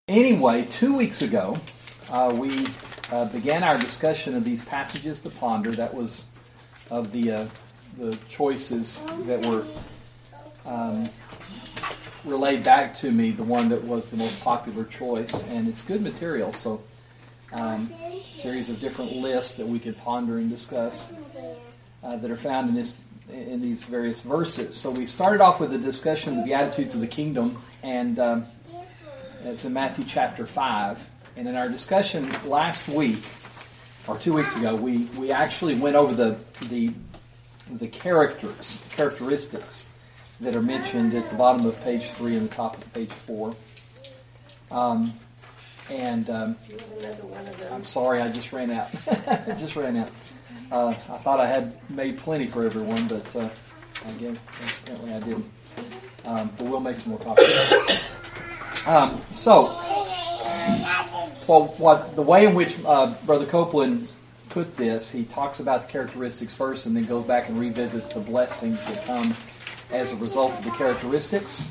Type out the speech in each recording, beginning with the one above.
Anyway, 2 weeks ago, we began our discussion of these passages to ponder. That was of the choices that were relayed back to me, the one that was the most popular choice, and it's good material. So, a series of different lists that we could ponder and discuss that are found in these various verses. So we started off with a discussion of the Beatitudes of the Kingdom, and it's in Matthew chapter 5. And in our discussion last week, or 2 weeks ago, we actually went over the characteristics that are mentioned at the bottom of page 3 and the top of page 4. I'm sorry, I just ran out. I thought I had made plenty for everyone, but again, apparently I didn't. But we'll make some more copies. The way in which Brother Copeland put this, he talks about the characteristics first and then goes back and revisits the blessings that come as a result of the characteristics.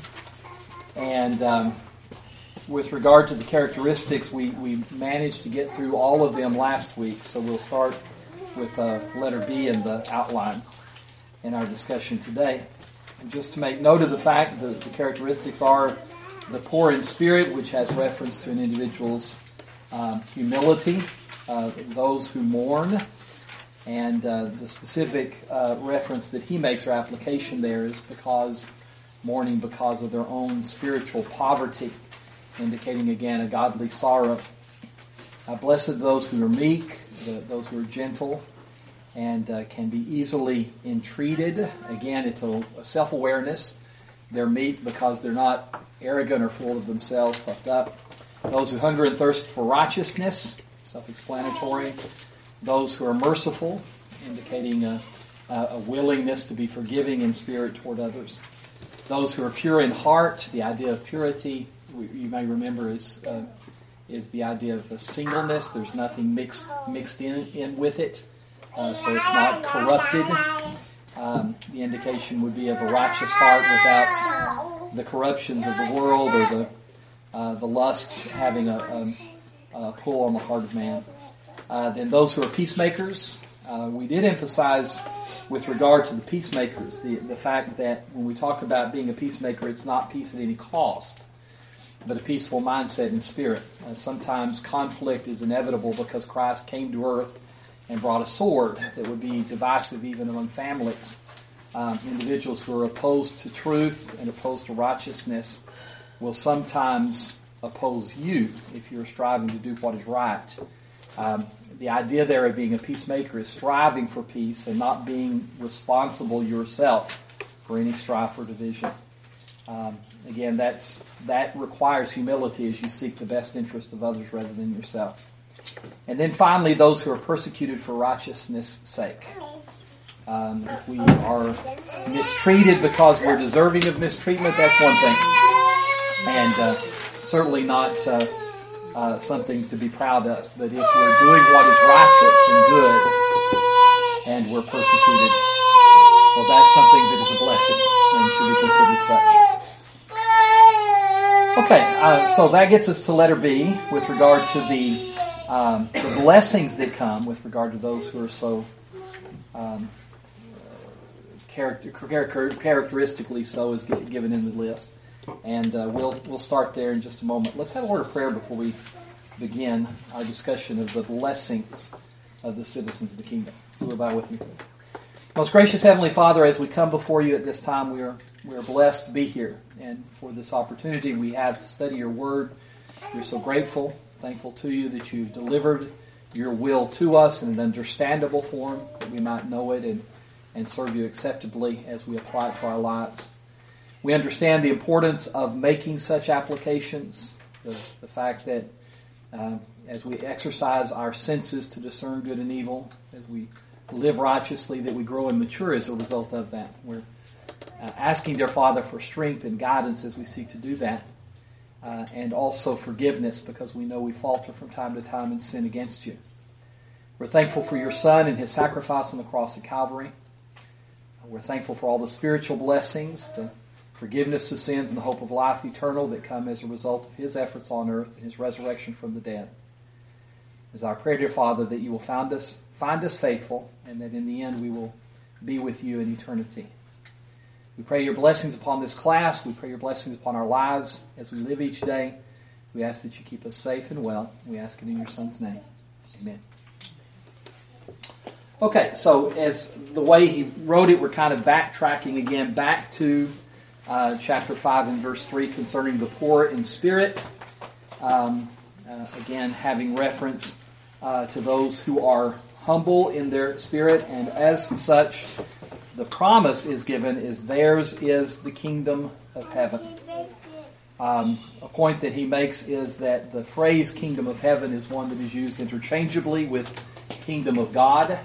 And with regard to the characteristics, we managed to get through all of them last week, so we'll start with letter B in the outline in our discussion today. And just to make note of the fact that the characteristics are the poor in spirit, which has reference to an individual's humility, those who mourn, and the specific reference that he makes or application there is mourning because of their own spiritual poverty, indicating again a godly sorrow. Blessed are those who are meek, those who are gentle, and can be easily entreated. Again, it's a self-awareness. They're meek because they're not arrogant or full of themselves, puffed up. Those who hunger and thirst for righteousness, self-explanatory. Those who are merciful, indicating a willingness to be forgiving in spirit toward others. Those who are pure in heart, the idea of purity, you may remember, is the idea of a singleness. There's nothing mixed in with it, so it's not corrupted. The indication would be of a righteous heart without the corruptions of the world or the lust having a pull on the heart of man. Then those who are peacemakers, we did emphasize with regard to the peacemakers the fact that when we talk about being a peacemaker, it's not peace at any cost, but a peaceful mindset and spirit. Sometimes conflict is inevitable because Christ came to earth and brought a sword that would be divisive even among families. Individuals who are opposed to truth and opposed to righteousness will sometimes oppose you if you're striving to do what is right. The idea there of being a peacemaker is striving for peace and not being responsible yourself for any strife or division. Again, that requires humility as you seek the best interest of others rather than yourself. And then finally, those who are persecuted for righteousness' sake. If we are mistreated because we're deserving of mistreatment, that's one thing. And certainly not something to be proud of. But if we're doing what is righteous and good and we're persecuted, well, that's something that is a blessing and should be considered such. Okay, so that gets us to letter B with regard to the blessings that come with regard to those who are so characteristically so as given in the list. And we'll start there in just a moment. Let's have a word of prayer before we begin our discussion of the blessings of the citizens of the kingdom. Will you bow with me? Most gracious Heavenly Father, as we come before you at this time, we are blessed to be here and for this opportunity we have to study your word. We're so grateful, thankful to you that you've delivered your will to us in an understandable form, that we might know it and serve you acceptably as we apply it to our lives. We understand the importance of making such applications, the fact that as we exercise our senses to discern good and evil, as we live righteously, that we grow and mature as a result of that. We're asking, dear Father, for strength and guidance as we seek to do that, and also forgiveness because we know we falter from time to time and sin against you. We're thankful for your Son and his sacrifice on the cross of Calvary. We're thankful for all the spiritual blessings, the forgiveness of sins and the hope of life eternal that come as a result of his efforts on earth and his resurrection from the dead. It is our prayer, dear Father, that you will find us faithful, and that in the end we will be with you in eternity. We pray your blessings upon this class. We pray your blessings upon our lives as we live each day. We ask that you keep us safe and well. We ask it in your Son's name. Amen. Okay, so as the way he wrote it, we're kind of backtracking again back to chapter 5 and verse 3 concerning the poor in spirit. Again, having reference to those who are humble in their spirit, and as such, the promise is given is theirs is the kingdom of heaven. A point that he makes is that the phrase kingdom of heaven is one that is used interchangeably with kingdom of God.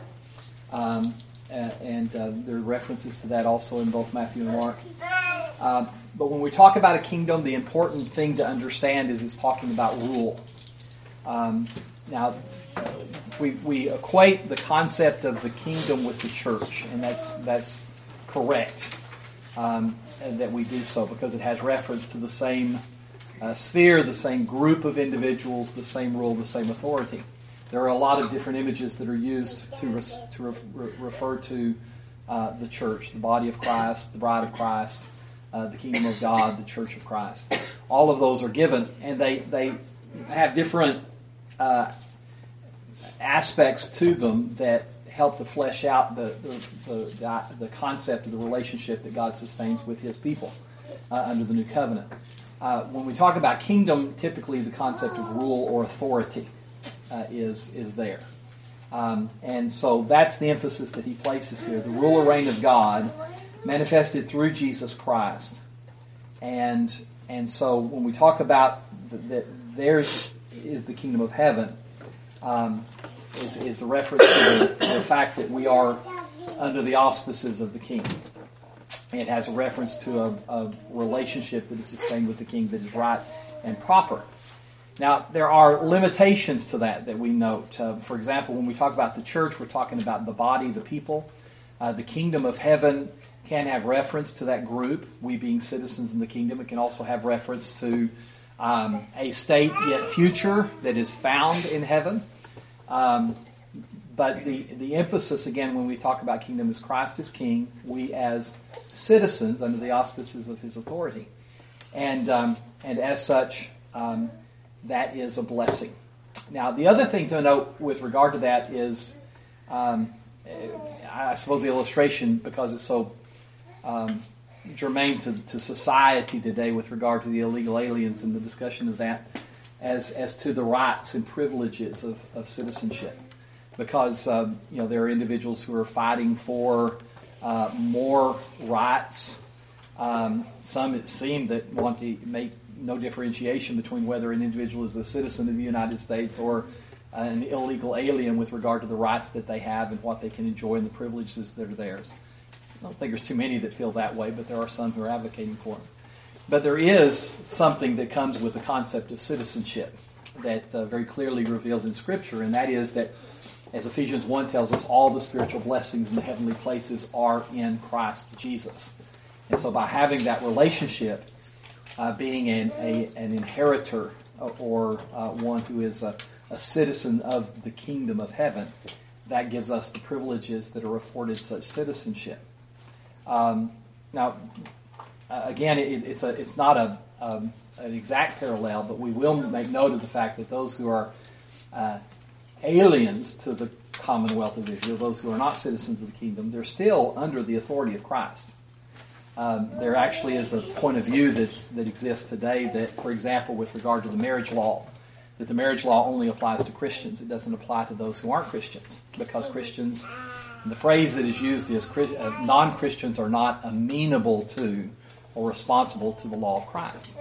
And there are references to that also in both Matthew and Mark. But when we talk about a kingdom, the important thing to understand is it's talking about rule. Now, we equate the concept of the kingdom with the church, and that's correct. And that we do so because it has reference to the same sphere, the same group of individuals, the same rule, the same authority. There are a lot of different images that are used to refer to the church, the body of Christ, the bride of Christ, the kingdom of God, the church of Christ. All of those are given, and they have different aspects to them that help to flesh out the concept of the relationship that God sustains with his people under the new covenant. When we talk about kingdom, typically the concept of rule or authority is there. And so that's the emphasis that he places here. The rule or reign of God manifested through Jesus Christ. And so when we talk about that theirs is the kingdom of heaven, is a reference to the fact that we are under the auspices of the King. It has a reference to a relationship that is sustained with the King that is right and proper. Now, there are limitations to that we note. For example, when we talk about the church, we're talking about the body, the people. The kingdom of heaven can have reference to that group, we being citizens in the kingdom. It can also have reference to a state yet future that is found in heaven. But the emphasis, again, when we talk about kingdom is Christ is king, we as citizens under the auspices of his authority. And as such, that is a blessing. Now, the other thing to note with regard to that is, I suppose the illustration, because it's so germane to society today with regard to the illegal aliens and the discussion of that, as to the rights and privileges of citizenship. Because there are individuals who are fighting for more rights. Some, it seemed, that want to make no differentiation between whether an individual is a citizen of the United States or an illegal alien with regard to the rights that they have and what they can enjoy and the privileges that are theirs. I don't think there's too many that feel that way, but there are some who are advocating for it. But there is something that comes with the concept of citizenship that very clearly revealed in Scripture, and that is that, as Ephesians 1 tells us, all the spiritual blessings in the heavenly places are in Christ Jesus. And so by having that relationship, being an inheritor or one who is a citizen of the kingdom of heaven, that gives us the privileges that are afforded such citizenship. Now, again, it's not an exact parallel, but we will make note of the fact that those who are aliens to the commonwealth of Israel, those who are not citizens of the kingdom, they're still under the authority of Christ. There actually is a point of view that exists today that, for example, with regard to the marriage law, that the marriage law only applies to Christians. It doesn't apply to those who aren't Christians, because Christians, the phrase that is used is non-Christians are not amenable to or responsible to the law of Christ.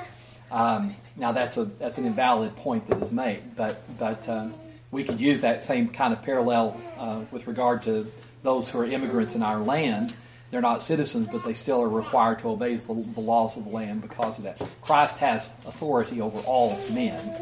Now that's an invalid point that is made, but we could use that same kind of parallel with regard to those who are immigrants in our land. They're not citizens, but they still are required to obey the laws of the land because of that. Christ has authority over all men,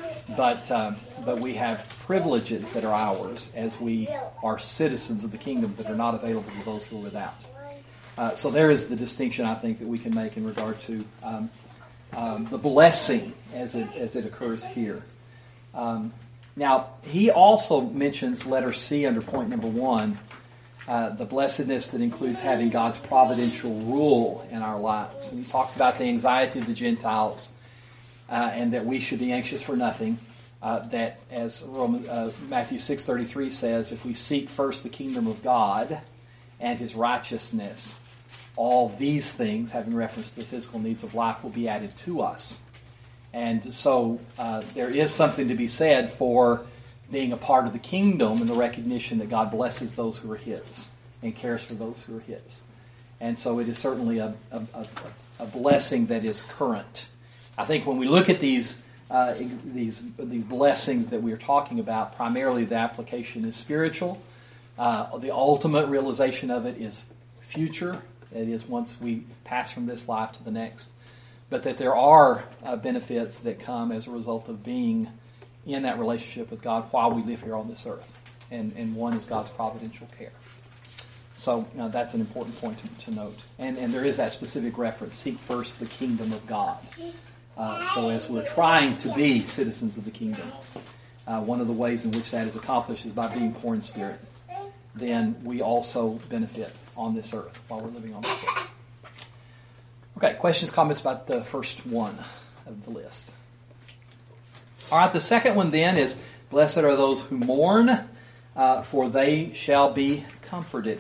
but we have privileges that are ours as we are citizens of the kingdom that are not available to those who are without. So there is the distinction I think that we can make in regard to the blessing as it occurs here. Now, he also mentions letter C under point number 1, the blessedness that includes having God's providential rule in our lives. And he talks about the anxiety of the Gentiles and that we should be anxious for nothing. That, as Matthew 6:33 says, if we seek first the kingdom of God and his righteousness, all these things, having reference to the physical needs of life, will be added to us. And so there is something to be said for being a part of the kingdom and the recognition that God blesses those who are his and cares for those who are his. And so it is certainly a blessing that is current. I think when we look at these blessings that we are talking about, primarily the application is spiritual. The ultimate realization of it is future. It is once we pass from this life to the next. But that there are benefits that come as a result of being in that relationship with God while we live here on this earth. And one is God's providential care. So that's an important point to note. And there is that specific reference, seek first the kingdom of God. So as we're trying to be citizens of the kingdom, one of the ways in which that is accomplished is by being poor in spirit. Then we also benefit on this earth while we're living on this earth. Okay, questions, comments about the first one of the list? All right, the second one then is, blessed are those who mourn, for they shall be comforted.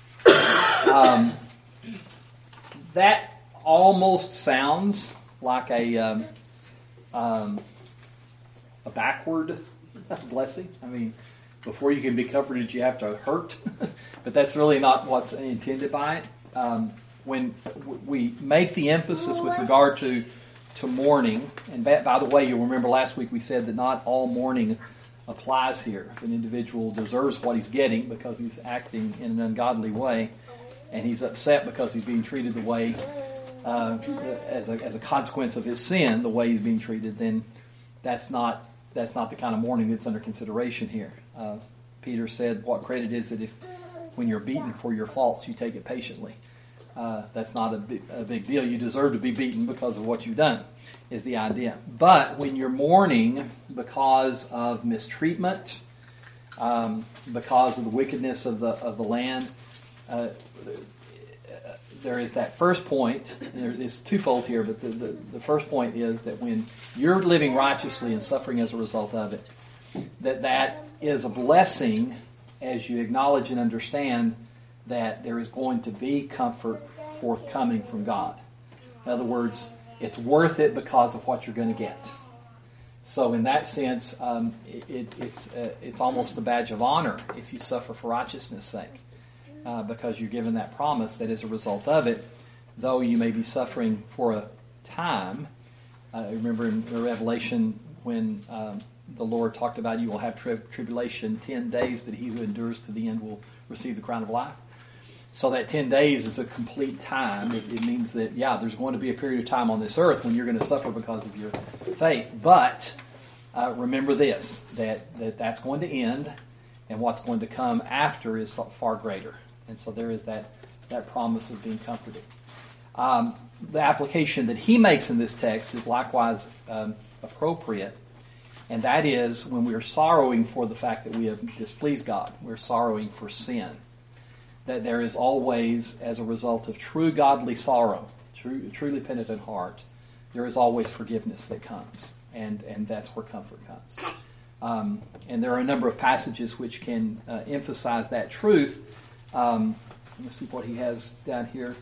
That almost sounds like a backward blessing. I mean, before you can be comforted, you have to hurt. But that's really not what's intended by it. When we make the emphasis with regard to mourning, and by the way, you'll remember last week we said that not all mourning applies here. If an individual deserves what he's getting because he's acting in an ungodly way, and he's upset because he's being treated the way, as a consequence of his sin, the way he's being treated, then that's not the kind of mourning that's under consideration here. Peter said, what credit is it if when you're beaten for your faults, you take it patiently? That's not a big deal. You deserve to be beaten because of what you've done, is the idea. But when you're mourning because of mistreatment, because of the wickedness of the land, there is that first point. It's twofold here, but the first point is that when you're living righteously and suffering as a result of it, that is a blessing as you acknowledge and understand that there is going to be comfort forthcoming from God. In other words, it's worth it because of what you're going to get. So in that sense, it's almost a badge of honor if you suffer for righteousness' sake, because you're given that promise that as a result of it, though you may be suffering for a time, remember in the Revelation when the Lord talked about you will have tribulation 10 days, but he who endures to the end will receive the crown of life. So that 10 days is a complete time. It means that, there's going to be a period of time on this earth when you're going to suffer because of your faith. But remember this, that's going to end, and what's going to come after is far greater. And so there is that promise of being comforted. The application that he makes in this text is likewise appropriate, and that is when we are sorrowing for the fact that we have displeased God. We're sorrowing for sin. That there is always, as a result of true godly sorrow, truly penitent heart, there is always forgiveness that comes, and that's where comfort comes. And there are a number of passages which can emphasize that truth. Let me see what he has down here.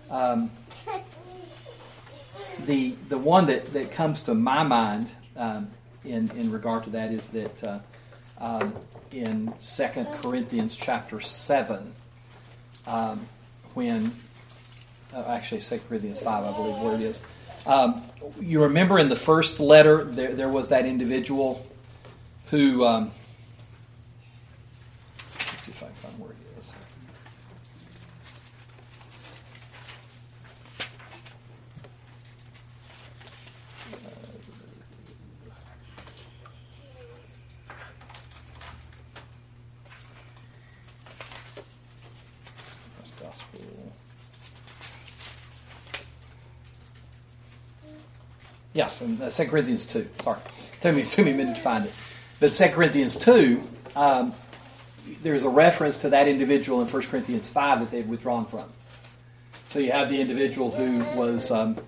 The one that comes to my mind in regard to that is that in 2 Corinthians chapter 7, when actually 2 Corinthians 5, I believe, where it is. You remember in the first letter there was that individual who let's see if I can find where it is. Gospel. Yes, in 2 Corinthians 2. Sorry. Took me a minute to find it. But 2 Corinthians 2, there's a reference to that individual in 1 Corinthians 5 that they've withdrawn from. So you have the individual who was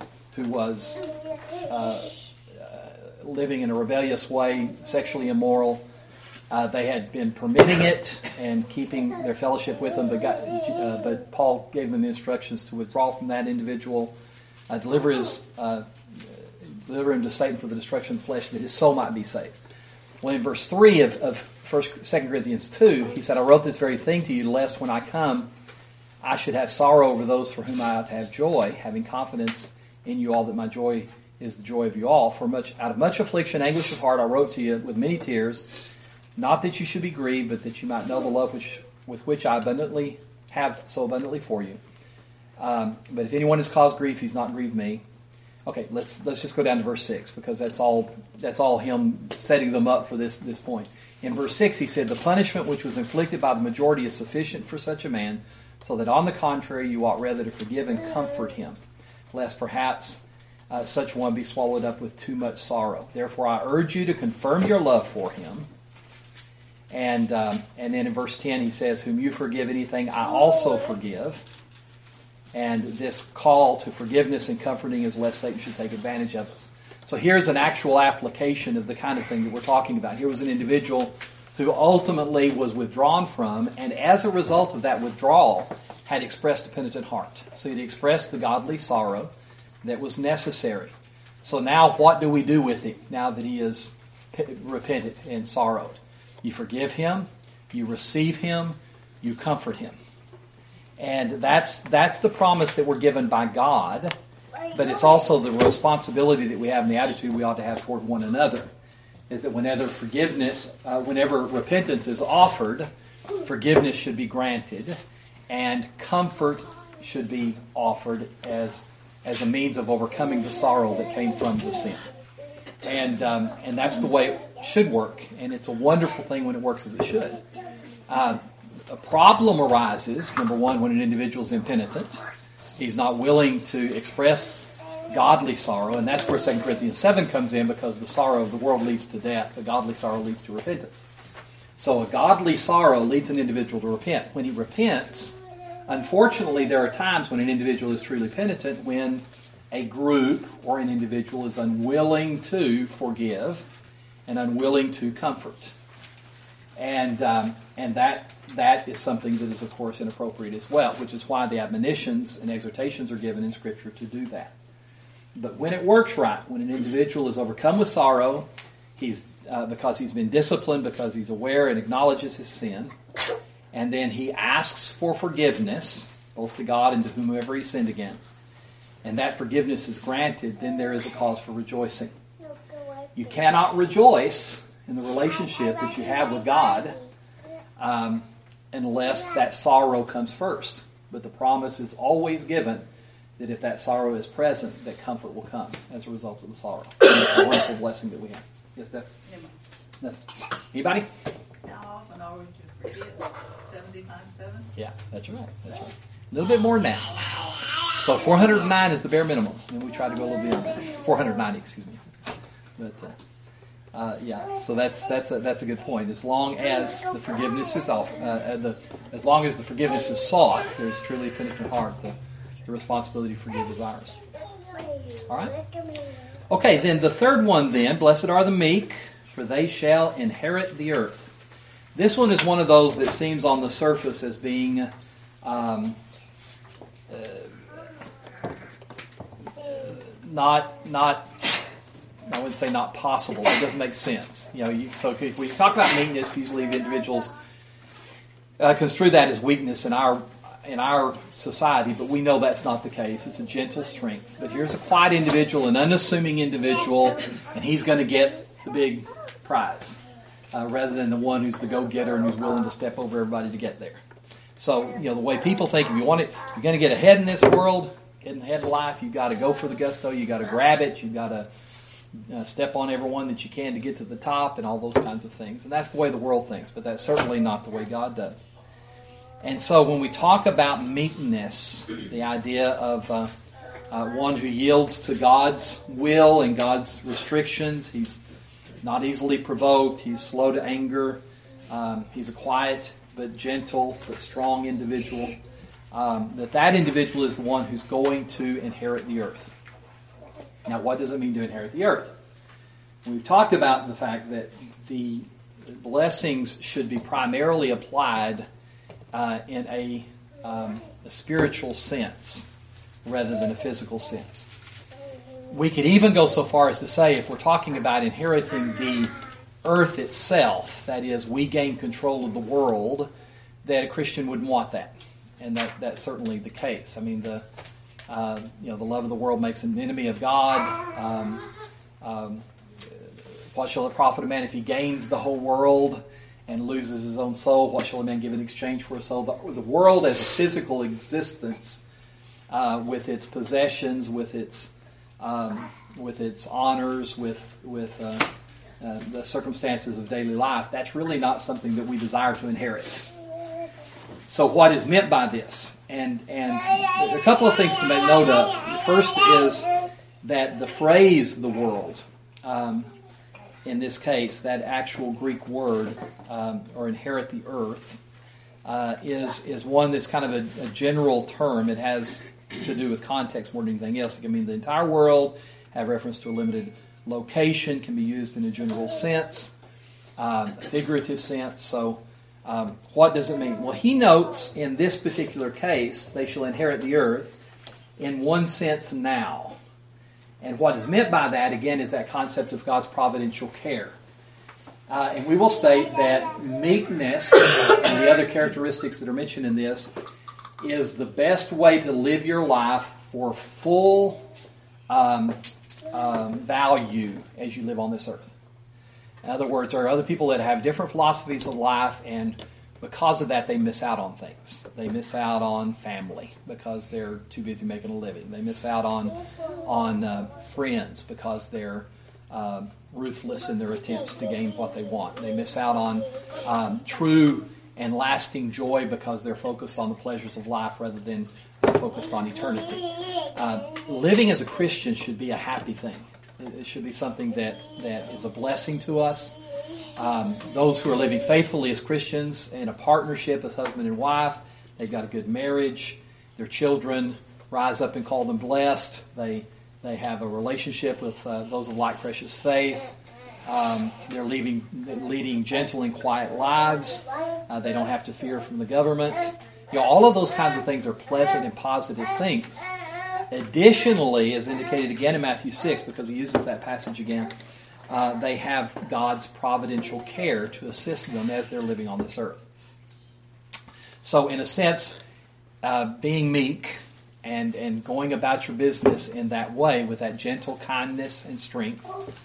living in a rebellious way, sexually immoral. They had been permitting it and keeping their fellowship with them, but Paul gave them the instructions to withdraw from that individual, deliver him to Satan for the destruction of the flesh, that his soul might be saved. Well, in verse 3 of 2 Corinthians 2, he said, I wrote this very thing to you, lest when I come, I should have sorrow over those for whom I ought to have joy, having confidence in you all that my joy is the joy of you all. For out of much affliction, anguish of heart, I wrote to you with many tears, not that you should be grieved, but that you might know the love with which I have so abundantly for you. But if anyone has caused grief, he's not grieved me. Okay, let's just go down to verse 6, because that's all him setting them up for this point. In verse 6, he said, the punishment which was inflicted by the majority is sufficient for such a man, so that on the contrary you ought rather to forgive and comfort him, lest perhaps such one be swallowed up with too much sorrow. Therefore I urge you to confirm your love for him. And then in verse 10 he says, whom you forgive anything, I also forgive. And this call to forgiveness and comforting is lest Satan should take advantage of us. So here's an actual application of the kind of thing that we're talking about. Here was an individual who ultimately was withdrawn from, and as a result of that withdrawal, had expressed a penitent heart. So he expressed the godly sorrow that was necessary. So now what do we do with it now that he is repented and sorrowed? You forgive him, you receive him, you comfort him. And that's the promise that we're given by God, but it's also the responsibility that we have and the attitude we ought to have toward one another, is that whenever repentance is offered, forgiveness should be granted, and comfort should be offered as a means of overcoming the sorrow that came from the sin. And that's the way it should work, and it's a wonderful thing when it works as it should. A problem arises, number one, when an individual is impenitent. He's not willing to express godly sorrow, and that's where 2 Corinthians 7 comes in, because the sorrow of the world leads to death. A godly sorrow leads to repentance. So a godly sorrow leads an individual to repent. When he repents, unfortunately, there are times when an individual is truly penitent when a group or an individual is unwilling to forgive and unwilling to comfort. And that is something that is, of course, inappropriate as well, which is why the admonitions and exhortations are given in Scripture to do that. But when it works right, when an individual is overcome with sorrow, because he's been disciplined, because he's aware and acknowledges his sin, and then he asks for forgiveness, both to God and to whomever he sinned against, and that forgiveness is granted, then there is a cause for rejoicing. You cannot rejoice in the relationship that you have with God unless that sorrow comes first. But the promise is always given that if that sorrow is present, that comfort will come as a result of the sorrow. And it's a wonderful blessing that we have. Yes, Steph? No. Anybody? How often are we to forgive? 70 times 7? Yeah, that's right. That's right. A little bit more than that. So 409 is the bare minimum, and we try to go a little bit beyond that. 490, excuse me. But so that's a good point. As long as the forgiveness is as long as the forgiveness is sought, there's truly a penitent heart. The responsibility to forgive is ours. All right. Okay, then the third one. Then, blessed are the meek, for they shall inherit the earth. This one is one of those that seems on the surface as being not. I wouldn't say not possible. It doesn't make sense. So if we talk about meekness, usually the individuals construe that as weakness in our society, but we know that's not the case. It's a gentle strength. But here's a quiet individual, an unassuming individual, and he's going to get the big prize rather than the one who's the go-getter and who's willing to step over everybody to get there. So, the way people think, if you're going to get ahead in this world, get ahead in life, you've got to go for the gusto, you've got to grab it, you've got to step on everyone that you can to get to the top and all those kinds of things. And that's the way the world thinks, but that's certainly not the way God does. And so when we talk about meekness, the idea of one who yields to God's will and God's restrictions. He's not easily provoked. He's slow to anger. He's a quiet but gentle but strong individual. That individual is the one who's going to inherit the earth. Now, what does it mean to inherit the earth? We've talked about the fact that the blessings should be primarily applied in a spiritual sense rather than a physical sense. We could even go so far as to say, if we're talking about inheriting the earth itself, that is, we gain control of the world, that a Christian wouldn't want that. And that's certainly the case. I mean, the love of the world makes an enemy of God. What shall it profit a man if he gains the whole world and loses his own soul? What shall a man give in exchange for his soul? The world as a physical existence, with its possessions, with its honors, with the circumstances of daily life, that's really not something that we desire to inherit. So what is meant by this? And a couple of things to make note of. The first is that the phrase "the world," in this case, that actual Greek word, or inherit the earth, is one that's kind of a general term. It has to do with context more than anything else. It can mean the entire world, have reference to a limited location, can be used in a general sense, a figurative sense. So what does it mean? Well, he notes in this particular case, they shall inherit the earth in one sense now. And what is meant by that, again, is that concept of God's providential care. And we will state that meekness and the other characteristics that are mentioned in this is the best way to live your life for full value as you live on this earth. In other words, there are other people that have different philosophies of life, and because of that, they miss out on things. They miss out on family because they're too busy making a living. They miss out on friends because they're ruthless in their attempts to gain what they want. They miss out on true and lasting joy because they're focused on the pleasures of life rather than focused on eternity. Living as a Christian should be a happy thing. It should be something that is a blessing to us. Those who are living faithfully as Christians in a partnership as husband and wife, they've got a good marriage. Their children rise up and call them blessed. They have a relationship with those of like precious faith. They're leading gentle and quiet lives. They don't have to fear from the government. All of those kinds of things are pleasant and positive things. Additionally, as indicated again in Matthew 6, because he uses that passage again, they have God's providential care to assist them as they're living on this earth. So in a sense, being meek and going about your business in that way with that gentle kindness and strength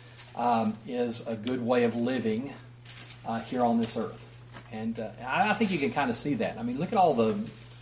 is a good way of living here on this earth. And I think you can kind of see that. I mean, look at all the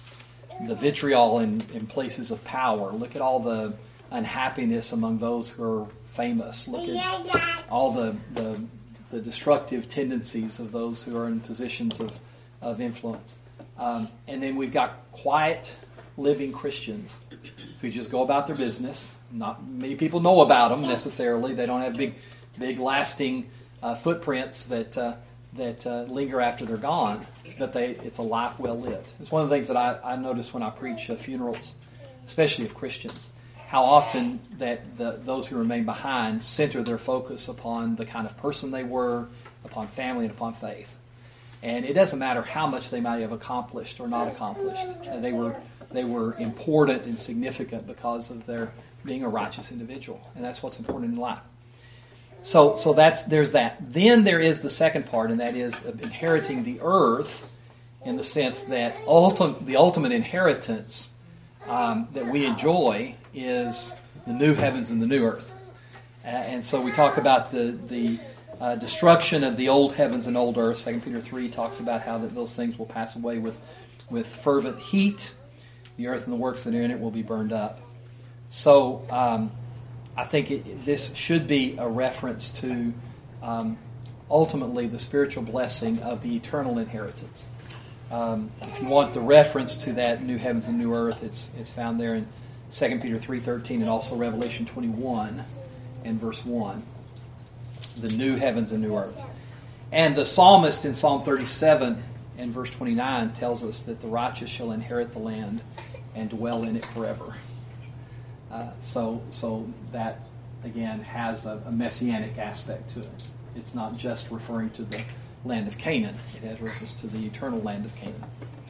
vitriol in places of power. Look at all the unhappiness among those who are famous. Look at all the destructive tendencies of those who are in positions of influence. And then we've got quiet, living Christians who just go about their business. Not many people know about them necessarily. They don't have big lasting footprints that linger after they're gone, but it's a life well lived. It's one of the things that I notice when I preach funerals, especially of Christians, how often that those who remain behind center their focus upon the kind of person they were, upon family, and upon faith. And it doesn't matter how much they might have accomplished or not accomplished. They were important and significant because of their being a righteous individual, and that's what's important in life. So there's that. Then there is the second part, and that is inheriting the earth in the sense that the ultimate inheritance that we enjoy is the new heavens and the new earth. And so we talk about the destruction of the old heavens and old earth. 2 Peter 3 talks about how those things will pass away with fervent heat. The earth and the works that are in it will be burned up. So I think this should be a reference to ultimately the spiritual blessing of the eternal inheritance. If you want the reference to that new heavens and new earth, it's found there in 2 Peter 3:13, and also Revelation 21 and verse 1. The new heavens and new earth. And the psalmist in Psalm 37 and verse 29 tells us that the righteous shall inherit the land and dwell in it forever. So that, again, has a messianic aspect to it. It's not just referring to the land of Canaan. It has reference to the eternal land of Canaan.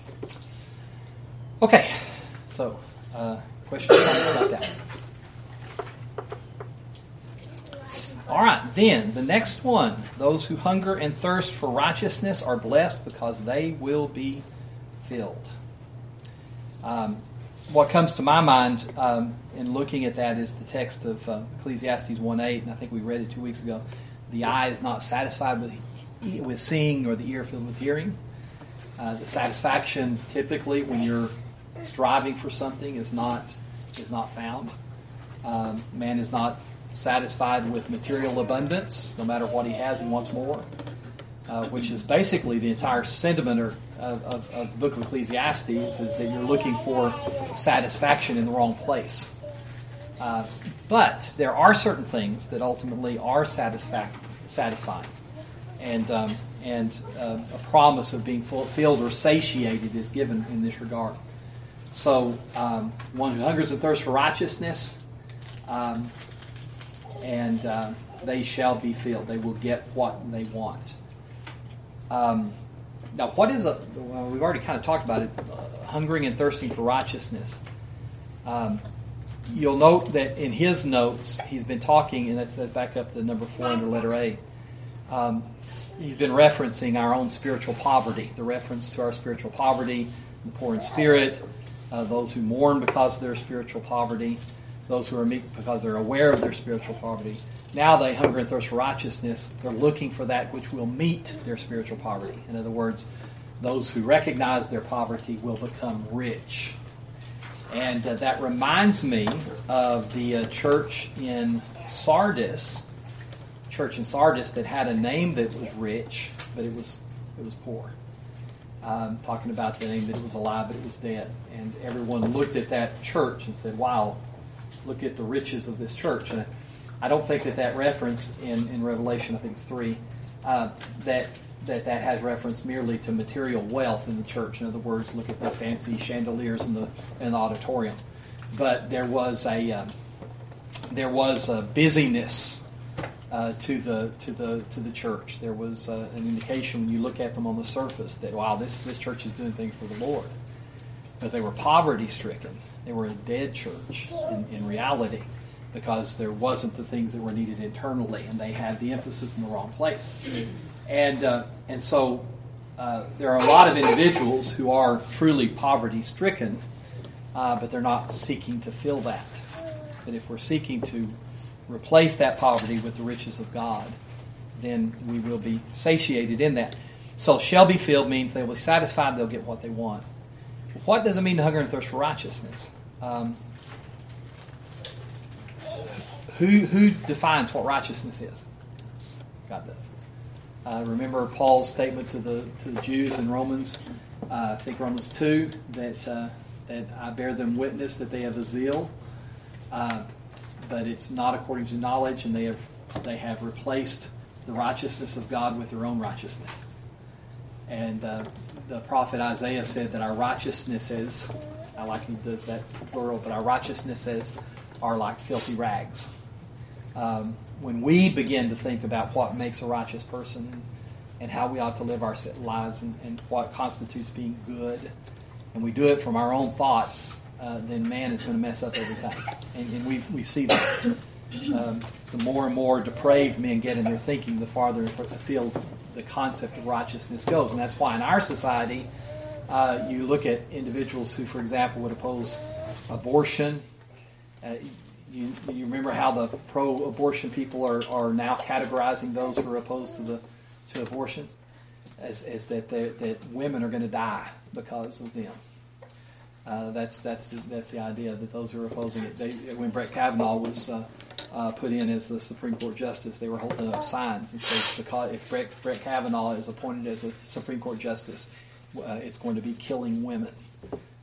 Okay, so questions about that? All right, then, the next one. Those who hunger and thirst for righteousness are blessed because they will be filled. What comes to my mind in looking at that is the text of Ecclesiastes 1:8, and I think we read it 2 weeks ago. The eye is not satisfied with seeing, nor the ear filled with hearing. The satisfaction, typically, when you're striving for something, is not found. Man is not satisfied with material abundance. No matter what he has, he wants more, which is basically the entire sentiment of the book of Ecclesiastes, is that you're looking for satisfaction in the wrong place. But there are certain things that ultimately are satisfying, and a promise of being fulfilled or satiated is given in this regard. So one who hungers and thirsts for righteousness, and they shall be filled. They will get what they want. Now, what is we've already kind of talked about it, hungering and thirsting for righteousness. You'll note that in his notes, he's been talking, and that's back up to number 4 under letter A. He's been referencing our own spiritual poverty, the reference to our spiritual poverty, the poor in spirit, those who mourn because of their spiritual poverty, those who are meek because they're aware of their spiritual poverty. Now they hunger and thirst for righteousness. They're looking for that which will meet their spiritual poverty. In other words, those who recognize their poverty will become rich. And that reminds me of the church in Sardis. Church in Sardis that had a name that was rich, but it was poor. Talking about the name that it was alive, but it was dead. And everyone looked at that church and said, wow, look at the riches of this church. And I don't think that reference in Revelation, I think it's 3, that has reference merely to material wealth in the church. In other words, look at the fancy chandeliers in the auditorium. But there was a busyness to the church. There was an indication when you look at them on the surface that, wow, this church is doing things for the Lord. But they were poverty-stricken. They were a dead church in reality, because there wasn't the things that were needed internally, and they had the emphasis in the wrong place. And so there are a lot of individuals who are truly poverty-stricken, but they're not seeking to fill that. But if we're seeking to replace that poverty with the riches of God, then we will be satiated in that. So shall be filled means they will be satisfied, they'll get what they want. What does it mean to hunger and thirst for righteousness? Who defines what righteousness is? God does. Remember Paul's statement to the Jews in Romans, I think Romans 2, that I bear them witness that they have a zeal, but it's not according to knowledge, and they have replaced the righteousness of God with their own righteousness. And the prophet Isaiah said that our righteousnesses, I like he does that plural, but our righteousnesses are like filthy rags. When we begin to think about what makes a righteous person and how we ought to live our lives and what constitutes being good, and we do it from our own thoughts, then man is going to mess up every time. And we see that. The more and more depraved men get in their thinking, the farther afield the concept of righteousness goes. And that's why in our society, you look at individuals who, for example, would oppose abortion. You remember how the pro-abortion people are now categorizing those who are opposed to abortion as that women are going to die because of them. That's the idea, that those who are opposing it. When Brett Kavanaugh was put in as the Supreme Court justice, they were holding up signs and said, if Brett Kavanaugh is appointed as a Supreme Court justice, it's going to be killing women.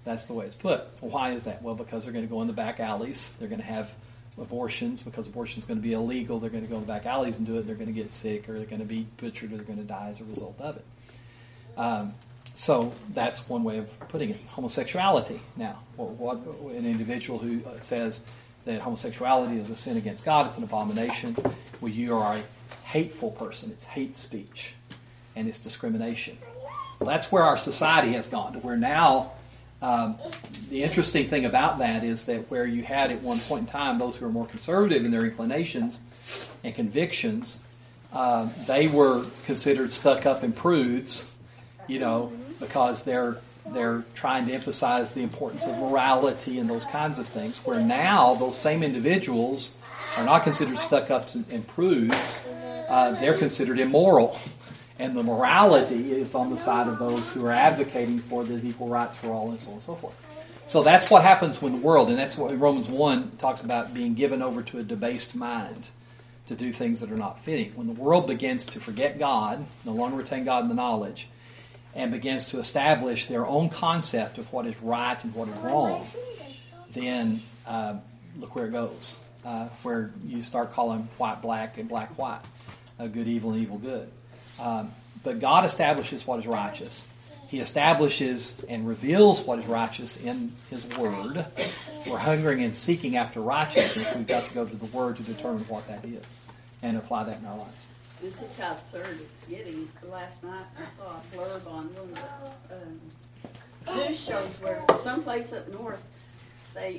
That's the way it's put. Well, why is that? Well, because they're going to go in the back alleys. They're going to have abortions because abortion is going to be illegal. They're going to go in the back alleys and do it. And they're going to get sick, or they're going to be butchered, or they're going to die as a result of it. So that's one way of putting it. Homosexuality. Now, what an individual who says that homosexuality is a sin against God, it's an abomination. Well, you are a hateful person. It's hate speech, and it's discrimination. Well, that's where our society has gone, to where now the interesting thing about that is that where you had at one point in time those who were more conservative in their inclinations and convictions, they were considered stuck-up and prudes, because they're trying to emphasize the importance of morality and those kinds of things, where now those same individuals are not considered stuck-ups and prudes. They're considered immoral. And the morality is on the side of those who are advocating for these equal rights for all, and so on and so forth. So that's what happens when the world, and that's what Romans 1 talks about, being given over to a debased mind to do things that are not fitting. When the world begins to forget God, no longer retain God in the knowledge, and begins to establish their own concept of what is right and what is wrong, then look where it goes, where you start calling white black and black white, good evil and evil good. But God establishes what is righteous. He establishes and reveals what is righteous in His Word. We're hungering and seeking after righteousness. We've got to go to the Word to determine what that is and apply that in our lives. This is how absurd it's getting. Last night I saw a blurb on one of the news shows where someplace up north they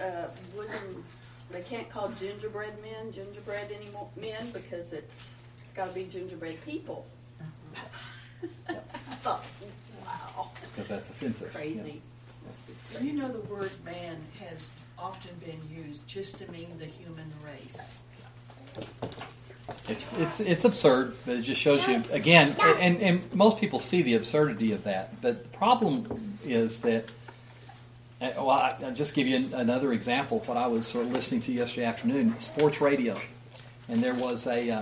can't call gingerbread men gingerbread anymore men because it's got to be gingerbread people. I thought, wow, because that's offensive. Crazy. Yeah. You know, the word man has often been used just to mean the human race. It's absurd, but it just shows you, again, and most people see the absurdity of that. But the problem is that, I'll just give you another example of what I was sort of listening to yesterday afternoon, sports radio. And there was a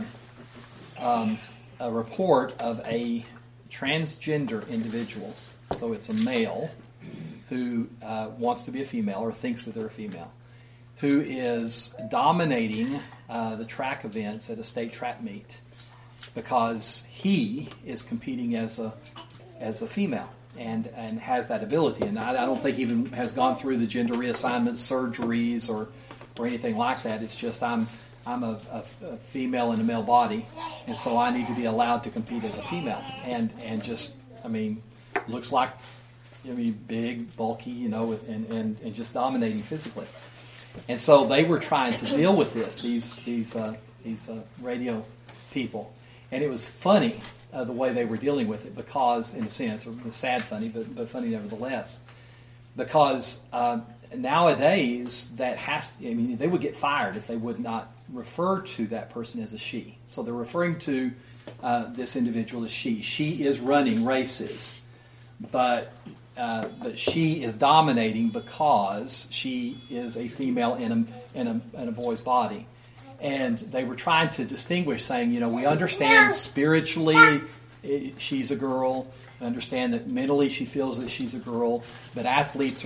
report of a transgender individual, so it's a male who wants to be a female or thinks that they're a female, who is dominating the track events at a state track meet because he is competing as a female and has that ability. And I don't think even has gone through the gender reassignment surgeries or anything like that. It's just I'm a female in a male body, and so I need to be allowed to compete as a female. And just, looks like, big, bulky, and just dominating physically. And so they were trying to deal with this, these radio people. And it was funny the way they were dealing with it because, in a sense, or sad funny, but funny nevertheless. Because nowadays, they would get fired if they would not refer to that person as a she. So they're referring to this individual as she. She is running races, but she is dominating because she is a female in a boy's body. And they were trying to distinguish, saying, we understand spiritually she's a girl. We understand that mentally she feels that she's a girl. But athletics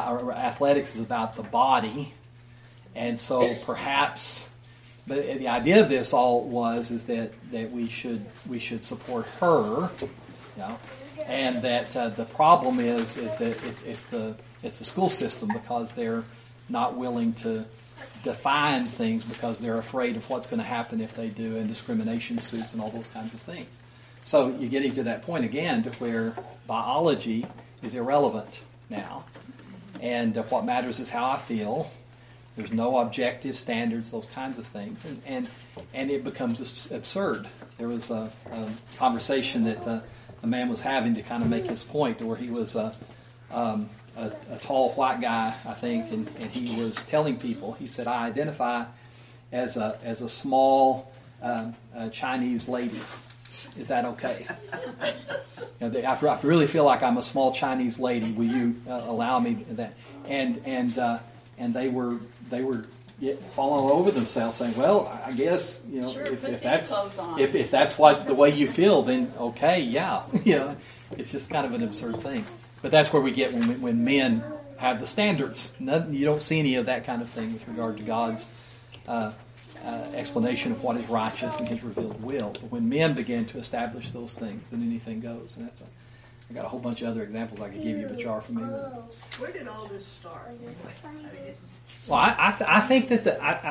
is about the body. And so perhaps, but the idea of this all is that we should support her, and that the problem is that it's the school system because they're not willing to define things because they're afraid of what's going to happen if they do, and discrimination suits and all those kinds of things. So you're getting to that point again to where biology is irrelevant now, and what matters is how I feel. There's no objective standards, those kinds of things, and it becomes absurd. There was a conversation that a man was having to kind of make his point, where he was a tall white guy, I think, and he was telling people, he said, I identify as a small Chinese lady. Is that okay? I really feel like I'm a small Chinese lady. Will you allow me that? And they were falling over themselves, saying, "Well, I guess sure, if that's the way you feel, then okay, yeah." It's just kind of an absurd thing. But that's where we get when men have the standards. You don't see any of that kind of thing with regard to God's explanation of what is righteous and His revealed will. But when men begin to establish those things, then anything goes. And I got a whole bunch of other examples I could give you, but you are familiar with it. Where did all this start? Well, I think that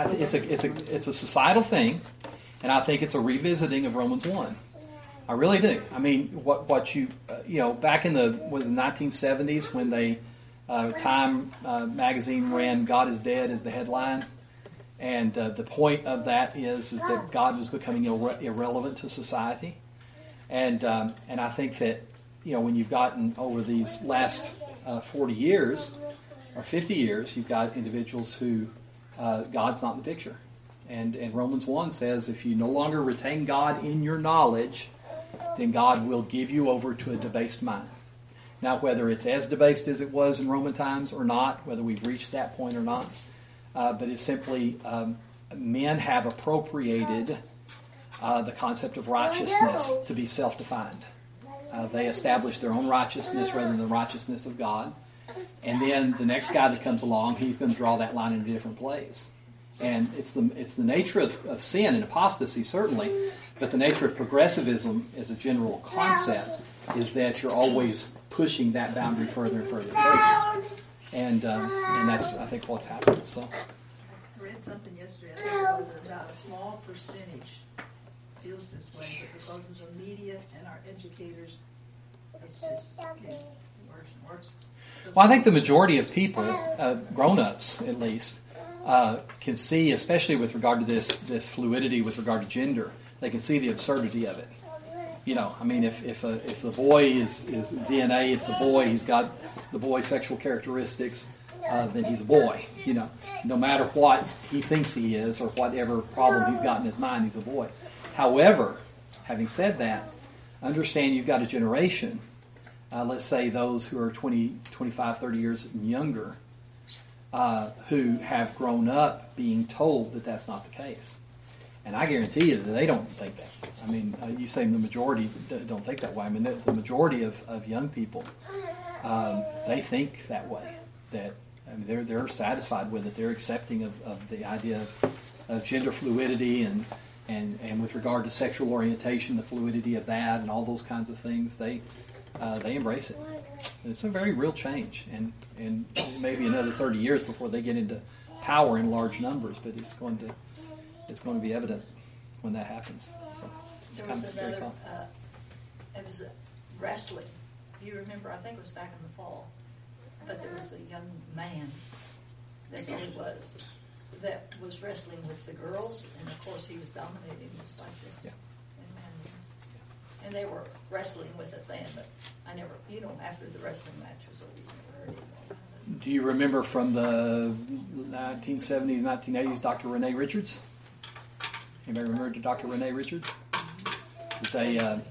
it's a societal thing, and I think it's a revisiting of Romans 1. I really do. I mean, what you back in the 1970s when they Time magazine ran "God is Dead" as the headline, and the point of that is that God was becoming irrelevant to society, and I think that when you've gotten over these last 40 years or 50 years, you've got individuals who God's not in the picture, and Romans 1 says if you no longer retain God in your knowledge, then God will give you over to a debased mind. Now, whether it's as debased as it was in Roman times or not, whether we've reached that point or not, but it's simply men have appropriated the concept of righteousness to be self-defined. They establish their own righteousness rather than the righteousness of God. And then the next guy that comes along, he's going to draw that line in a different place. And it's the nature of sin and apostasy, certainly, but the nature of progressivism as a general concept is that you're always pushing that boundary further and further and further. And that's, I think, what's happened. So I read something yesterday. I think it was about a small percentage feels this way, but because of the media and our educators, it's just getting worse and worse. Well, I think the majority of people, grown-ups at least, can see, especially with regard to this fluidity with regard to gender, they can see the absurdity of it. I mean, if the boy is DNA, it's a boy. He's got the boy sexual characteristics. Then he's a boy. No matter what he thinks he is or whatever problem he's got in his mind, he's a boy. However, having said that, understand you've got a generation. Let's say those who are 20, 25, 30 years and younger, who have grown up being told that that's not the case. And I guarantee you that they don't think that. I mean, you say the majority don't think that way. I mean, the majority of young people, they think that way. That they're satisfied with it. They're accepting of the idea of gender fluidity and with regard to sexual orientation, the fluidity of that and all those kinds of things. They embrace it. It's a very real change, and maybe another 30 years before they get into power in large numbers, but it's going to be evident when that happens. So it's There kind was of another, it was wrestling. Do you remember? I think it was back in the fall, but there was a young man, that's all he was, that was wrestling with the girls, and of course he was dominating just like this. Yeah. And they were wrestling with it then, but I never, after the wrestling match was over, you never heard anything. Do you remember from the 1970s, 1980s, Dr. Renee Richards? Anybody remember Dr. Renee Richards? It's it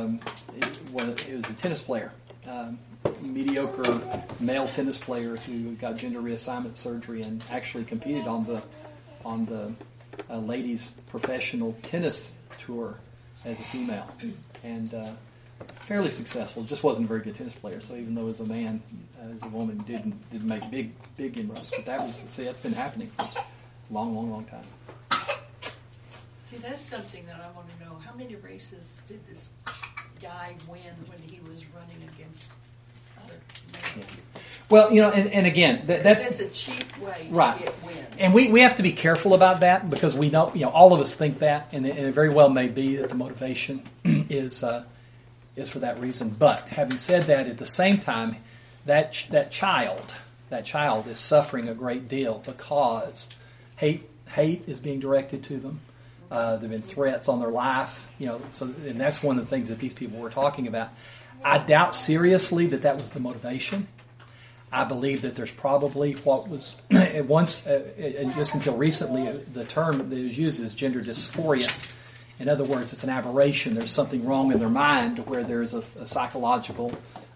was a tennis player, mediocre male tennis player who got gender reassignment surgery and actually competed on the ladies' professional tennis tour as a female, and fairly successful. Just wasn't a very good tennis player. So even though as a man, as a woman, didn't make big inroads. But that's been happening for a long time. See, that's something that I want to know. How many races did this guy win when he was running against other men? Yes. Well, and again, that's a cheap way to get wins. And we have to be careful about that because we know, all of us think that, and it very well may be that the motivation is for that reason. But having said that, at the same time, that child is suffering a great deal because hate is being directed to them. There've been threats on their life, and that's one of the things that these people were talking about. I doubt seriously that was the motivation. I believe that there's probably what was once, and just until recently, the term that was used is gender dysphoria. In other words, it's an aberration. There's something wrong in their mind where there's a psychological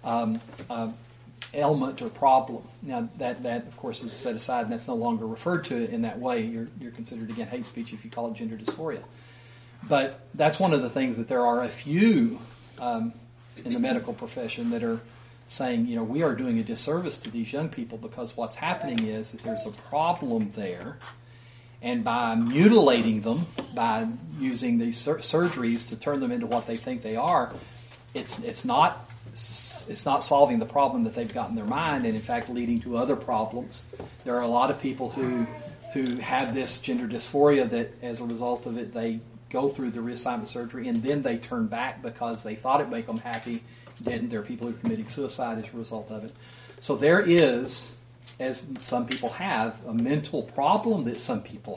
ailment or problem. Now, that of course is set aside, and that's no longer referred to in that way. You're considered, again, hate speech if you call it gender dysphoria. But that's one of the things that there are a few in the medical profession that are saying, we are doing a disservice to these young people because what's happening is that there's a problem there, and by mutilating them, by using these surgeries to turn them into what they think they are, it's not solving the problem that they've got in their mind, and in fact leading to other problems. There are a lot of people who have this gender dysphoria that as a result of it they go through the reassignment surgery and then they turn back because they thought it'd make them happy. Didn't. There are people who are committing suicide as a result of it. So there is, as some people have, a mental problem that some people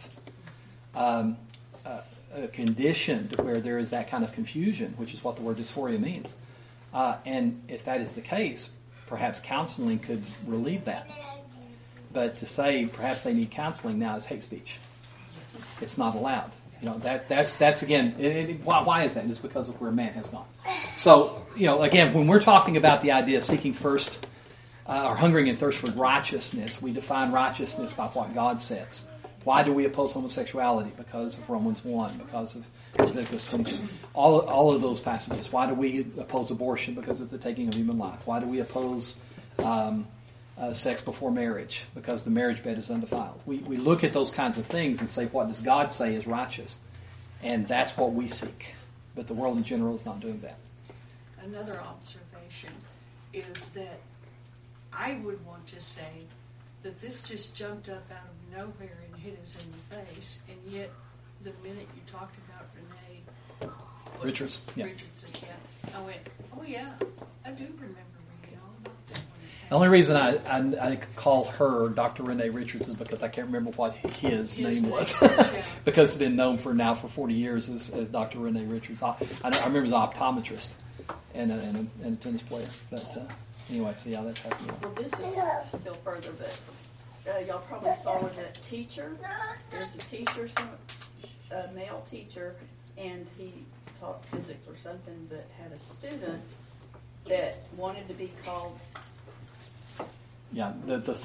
have, a condition where there is that kind of confusion, which is what the word dysphoria means. And if that is the case, perhaps counseling could relieve that. But to say perhaps they need counseling now is hate speech. It's not allowed. That's again, why is that? It's because of where man has gone. So, again, when we're talking about the idea of seeking first, or hungering and thirst for righteousness, we define righteousness by what God says. Why do we oppose homosexuality? Because of Romans 1, because of Leviticus 22. All of those passages. Why do we oppose abortion? Because of the taking of human life. Why do we oppose sex before marriage? Because the marriage bed is undefiled. We look at those kinds of things and say, what does God say is righteous? And that's what we seek. But the world in general is not doing that. Another observation is that I would want to say that this just jumped up out of nowhere and hit us in the face, and yet the minute you talked about Renee Richards, yeah. I went, oh yeah, I do remember reading all about that one. The only reason I call her Dr. Renee Richards is because I can't remember what his name was. Because it's been known for 40 years as Dr. Renee Richards. I remember as an optometrist and a tennis player. But anyway, see how that's happening. Well, this is still further, but y'all probably saw with that teacher. There's a teacher, a male teacher, and he taught physics or something, but had a student that wanted to be called. Yeah,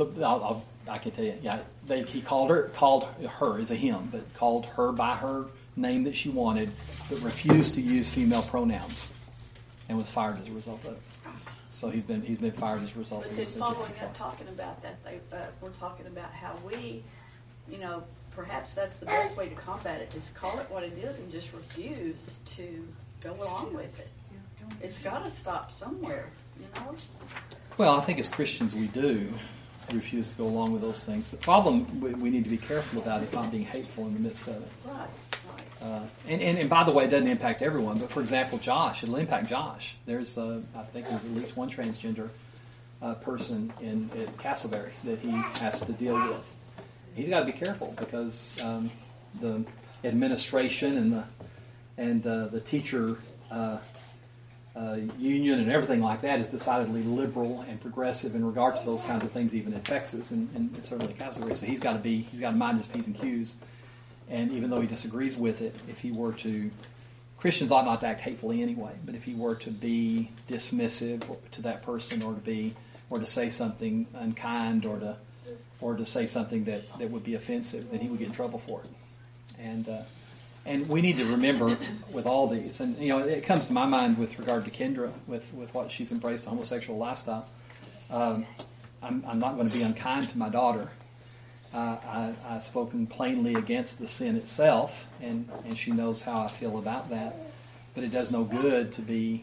I can tell you. Yeah, he called her as a him, but called her by her name that she wanted, but refused to use female pronouns, and was fired as a result of it. So he's been fired as a result of it. But just following up, talking about that, we're talking about how we, perhaps that's the best way to combat it, is call it what it is and just refuse to go along with it. It's got to stop somewhere, Well, I think as Christians we do refuse to go along with those things. The problem we need to be careful about is not being hateful in the midst of it. Right. And by the way, it doesn't impact everyone. But for example, Josh, it'll impact Josh. I think there's at least one transgender person at Castleberry that he has to deal with. He's got to be careful because the administration and the teacher union and everything like that is decidedly liberal and progressive in regard to those kinds of things, even in Texas and certainly Castleberry. So he's got to mind his P's and Q's. And even though he disagrees with it, if he were to, Christians ought not to act hatefully anyway, but if he were to be dismissive to that person or to say something unkind or to say something that would be offensive, then he would get in trouble for it. And we need to remember with all these, and it comes to my mind with regard to Kendra, with what she's embraced, a homosexual lifestyle. I'm not going to be unkind to my daughter. I've spoken plainly against the sin itself, and she knows how I feel about that. But it does no good to be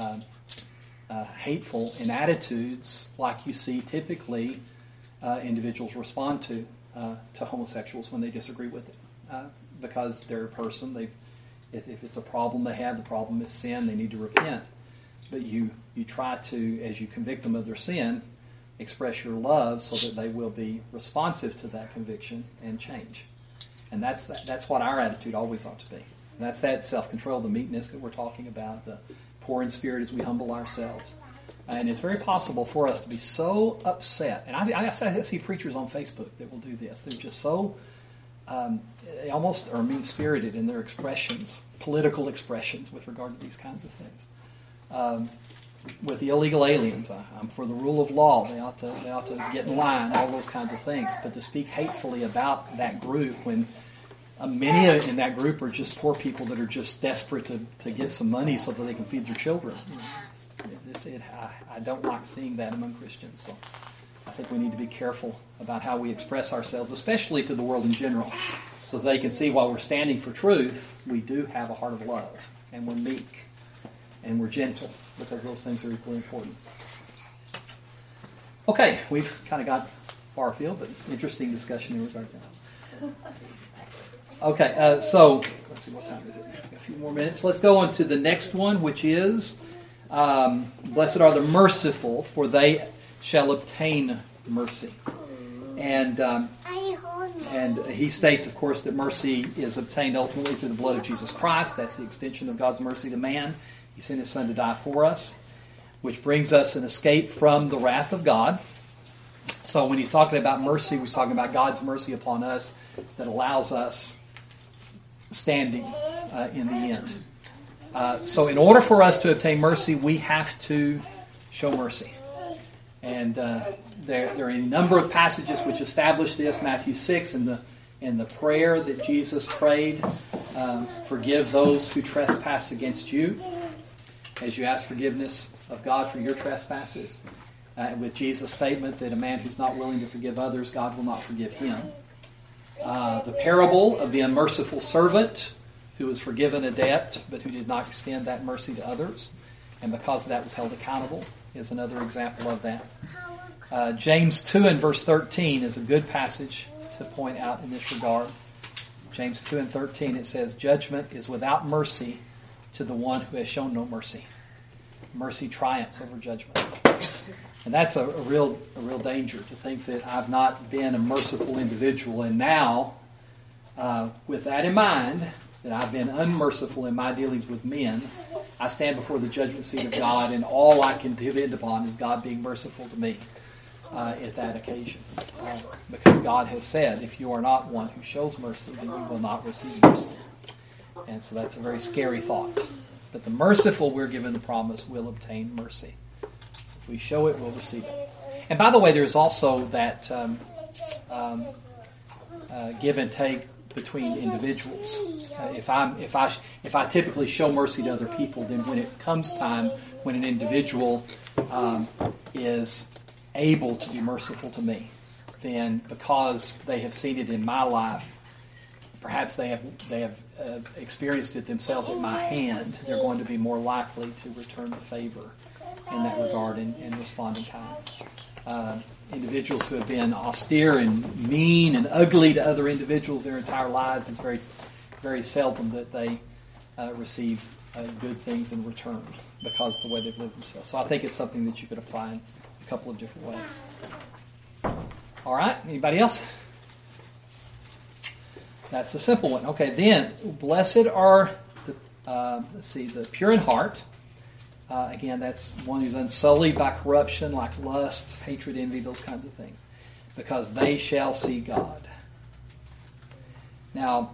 hateful in attitudes like you see typically individuals respond to homosexuals when they disagree with it. Because they're a person, if it's a problem they have, the problem is sin, they need to repent. But you try to, as you convict them of their sin, express your love so that they will be responsive to that conviction and change. And that's what our attitude always ought to be. And that's that self-control, the meekness that we're talking about, the poor in spirit as we humble ourselves. And it's very possible for us to be so upset. And I see preachers on Facebook that will do this. They're just so, they almost are mean-spirited in their expressions, political expressions with regard to these kinds of things. With the illegal aliens, I'm for the rule of law. They ought to get in line, all those kinds of things. But to speak hatefully about that group when many in that group are just poor people that are just desperate to get some money so that they can feed their children. I don't like seeing that among Christians. So I think we need to be careful about how we express ourselves, especially to the world in general, so that they can see while we're standing for truth, we do have a heart of love, and we're meek, and we're gentle, because those things are equally important. Okay, we've kind of got far afield, but interesting discussion in regard to that. Okay, so let's see, what time is it? A few more minutes. Let's go on to the next one, which is, blessed are the merciful, for they shall obtain mercy. And he states, of course, that mercy is obtained ultimately through the blood of Jesus Christ. That's the extension of God's mercy to man. He sent His Son to die for us, which brings us an escape from the wrath of God. So when he's talking about mercy, he's talking about God's mercy upon us that allows us standing in the end. So in order for us to obtain mercy, we have to show mercy. And there are a number of passages which establish this. Matthew 6 in the prayer that Jesus prayed, forgive those who trespass against you, as you ask forgiveness of God for your trespasses. With Jesus' statement that a man who's not willing to forgive others, God will not forgive him. The parable of the unmerciful servant who was forgiven a debt but who did not extend that mercy to others, and because of that was held accountable, is another example of that. James 2 and verse 13 is a good passage to point out in this regard. James 2 and 13, it says, judgment is without mercy to the one who has shown no mercy. Mercy triumphs over judgment. And that's a real danger, to think that I've not been a merciful individual, and now, with that in mind, that I've been unmerciful in my dealings with men, I stand before the judgment seat of God, and all I can depend upon is God being merciful to me at that occasion. Because God has said, if you are not one who shows mercy, then you will not receive mercy. And so that's a very scary thought. But the merciful, we're given the promise, will obtain mercy. So if we show it, we'll receive it. And by the way, there's also that give and take between individuals. If I typically show mercy to other people, then when it comes time when an individual is able to be merciful to me, then because they have seen it in my life, perhaps they have experienced it themselves at my hand, they're going to be more likely to return the favor in that regard and respond in kind. Individuals who have been austere and mean and ugly to other individuals their entire lives, it's very, very seldom that they receive good things in return because of the way they've lived themselves. So I think it's something that you could apply in a couple of different ways. All right, anybody else? That's a simple one. Okay, then, blessed are the pure in heart. Again, that's one who's unsullied by corruption, like lust, hatred, envy, those kinds of things, because they shall see God. Now,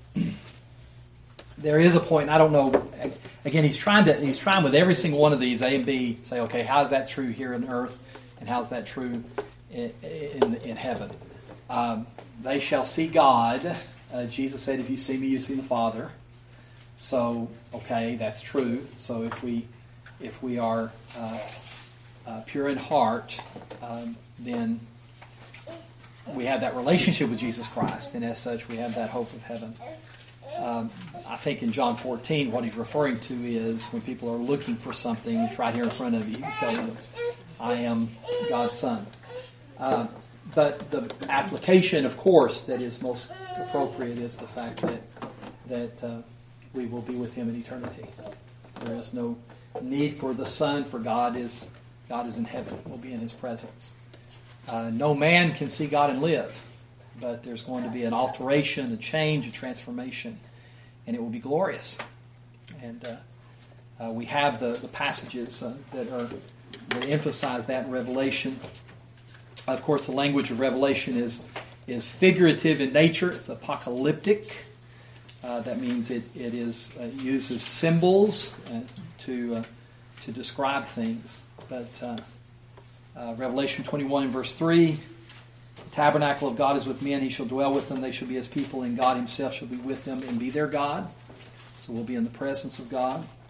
there is a point, and I don't know. Again, he's trying with every single one of these, A and B, say, okay, how is that true here on earth, and how is that true in heaven? They shall see God. Jesus said, if you see me, you see the Father. So, okay, that's true. So if we are pure in heart, then we have that relationship with Jesus Christ, and as such, we have that hope of heaven. I think in John 14, what he's referring to is when people are looking for something, it's right here in front of you. He's telling them, I am God's Son. But the application, of course, that is most appropriate is the fact that we will be with Him in eternity. There is no need for the Son, for God is in heaven. We'll be in His presence. No man can see God and live, but there's going to be an alteration, a change, a transformation, and it will be glorious. And we have the passages that emphasize that in Revelation. Of course, the language of Revelation is figurative in nature. It's apocalyptic. That means it uses symbols to describe things. But Revelation 21 and verse 3, the tabernacle of God is with men. He shall dwell with them. They shall be His people, and God Himself shall be with them and be their God. So we'll be in the presence of God.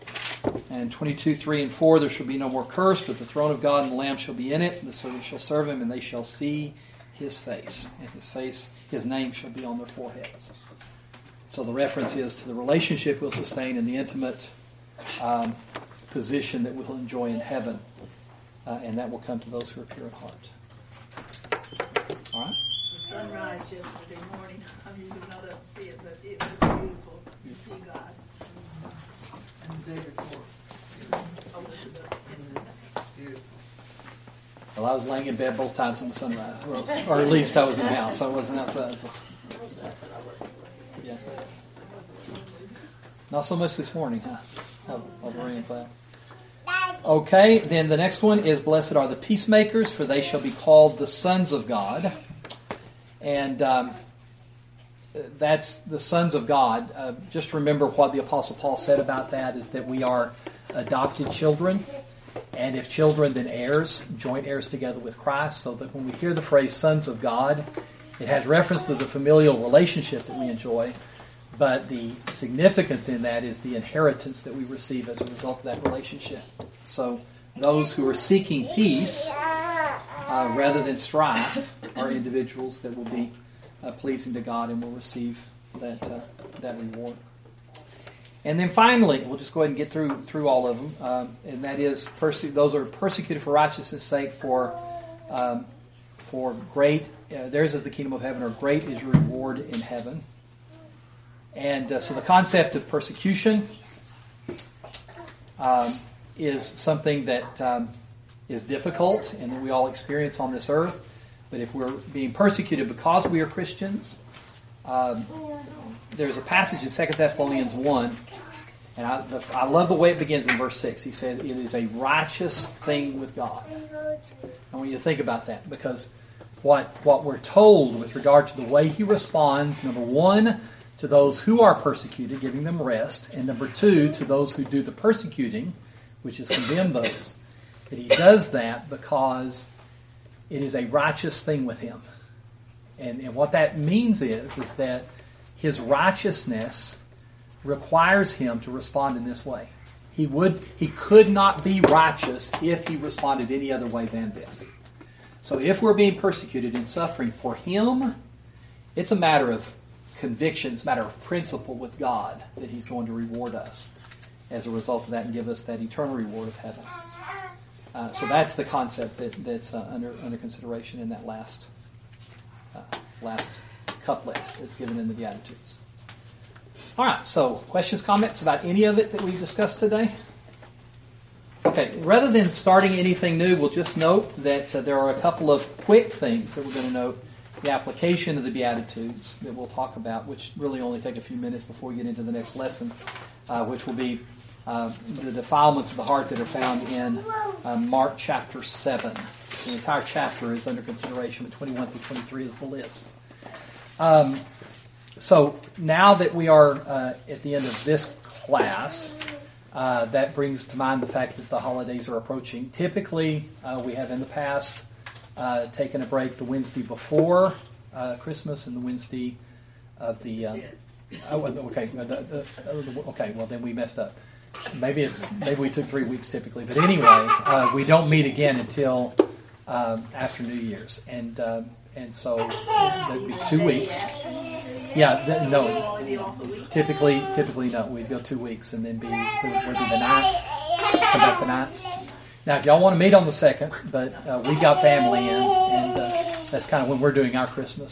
And 22, 3 and 4, there shall be no more curse, but the throne of God and the Lamb shall be in it. The servants shall serve him, and they shall see his face. And his name shall be on their foreheads. So the reference is to the relationship we'll sustain and the intimate position that we'll enjoy in heaven. And that will come to those who are pure in heart. All right? The sunrise yesterday morning, I mean, you're not up to see it, but it was beautiful to see God. And the day before, Elizabeth in the beautiful. Well, I was laying in bed both times when the sunrise rose. Or at least I was in the house. I wasn't outside. So. Yeah. Not so much this morning, huh? Of rain and clouds. Okay, then the next one is, blessed are the peacemakers, for they shall be called the sons of God. And that's the sons of God. Just remember what the Apostle Paul said about that, is that we are adopted children. And if children, then heirs, joint heirs together with Christ. So that when we hear the phrase sons of God, it has reference to the familial relationship that we enjoy. But the significance in that is the inheritance that we receive as a result of that relationship. So those who are seeking peace rather than strife are individuals that will be pleasing to God and will receive that reward. And then finally, we'll just go ahead and get through all of them, and that is those are persecuted for righteousness' sake, for great. Theirs is the kingdom of heaven, or great is your reward in heaven. And so the concept of persecution is something that is difficult and that we all experience on this earth. But if we're being persecuted because we are Christians, there's a passage in 2 Thessalonians 1, and I love the way it begins in verse 6. He said, it is a righteous thing with God. I want you to think about that, because what we're told with regard to the way he responds, number one, to those who are persecuted, giving them rest, and number two, to those who do the persecuting, which is condemn those, that he does that because it is a righteous thing with him. And what that means is that his righteousness requires him to respond in this way. He could not be righteous if he responded any other way than this. So if we're being persecuted and suffering for him, it's a matter of conviction, it's a matter of principle with God that he's going to reward us as a result of that and give us that eternal reward of heaven. So that's the concept that's under consideration in that last couplet that's given in the Beatitudes. All right, so questions, comments about any of it that we've discussed today? Okay, rather than starting anything new, we'll just note that there are a couple of quick things that we're going to note. The application of the Beatitudes that we'll talk about, which really only take a few minutes before we get into the next lesson, which will be the defilements of the heart that are found in Mark chapter 7. The entire chapter is under consideration, but 21 through 23 is the list. So now that we are at the end of this class, that brings to mind the fact that the holidays are approaching. Typically, we have in the past taken a break the Wednesday before Christmas and the Wednesday of the. Okay, well then we messed up. Maybe we took 3 weeks typically, but anyway, we don't meet again until after New Year's, and so that'd be 2 weeks. Yeah, no. Typically no. We'd go 2 weeks and then we'll do the 9th. Come back the 9th. Now, if y'all want to meet on the 2nd, but we got family in, and that's kind of when we're doing our Christmas.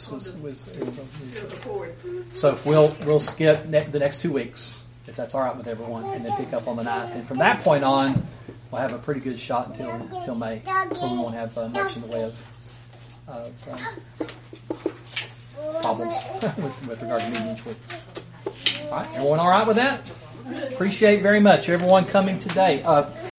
So if we'll skip the next 2 weeks, if that's all right with everyone, and then pick up on the 9th. And from that point on, we'll have a pretty good shot until May, where we won't have much in the way of problems with regard to meeting each week. All right, everyone all right with that? Appreciate very much everyone coming today.